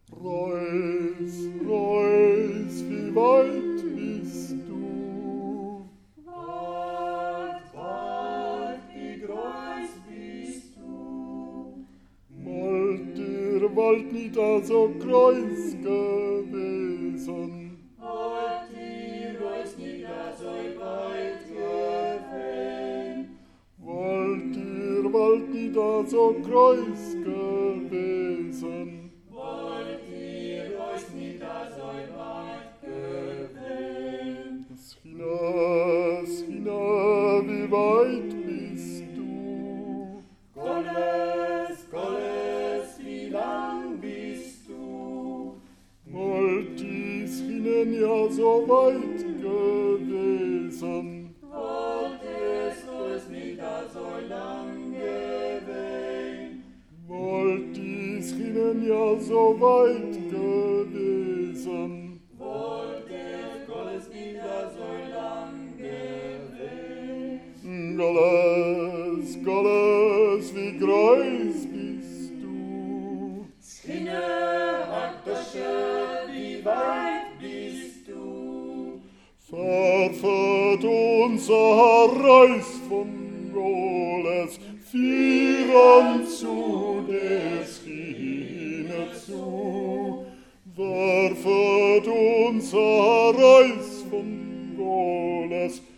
Reus, Reus, wie weit bist du? Weit, wie groß bist du? Wollt der Wald nicht so groß gewesen? Wollt ihr euch nicht so weit gewesen? Wollt ihr Wald nicht so groß gewesen? Wollt ihr euch nicht so weit gewesen? Schina, wie weit bist du? Golles, Golles, wie lang bist du? Wollt dies Schinen ja so weit gewesen? Wollt es euch nicht so lang gewesen? Wollt dies Schinen ja so weit gewesen? Wollt es Golles nicht so lang gewesen? Golles, Golles, wie groß bist du? Schinne, Handtasche, wie weit bist du? Verführt unser Reis von Goles, führen zu der Schiene zu. Verführt unser Reis von Goles,